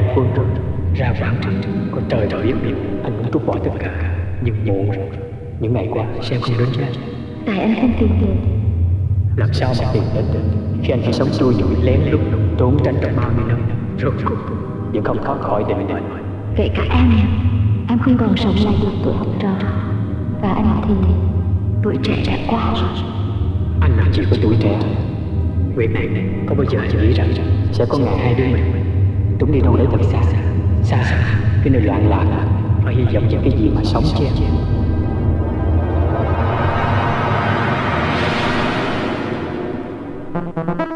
quân rồi, ra quảng trường, có trời đã biết được anh muốn trút bỏ tất cả, nhưng muộn rồi. Những ngày qua Sam không đến với anh. Tại anh không tìm được. Làm sao mà tìm đến được khi anh phải sống chui nhủi lén lút trốn tránh trong bao nhiêu năm, rốt cuộc vẫn không thoát khỏi định mệnh. Kể cả em không còn sống lại được tuổi học trò, và anh thì tuổi trẻ đã qua rồi. Anh làm gì có tuổi trẻ. Việc này có bao giờ anh nghĩ rằng sẽ có ngày hai đứa mình chúng đi đâu đấy thật xa, xa cái nơi loạn lạc, phải hy vọng vào cái gì mà sống chứ em.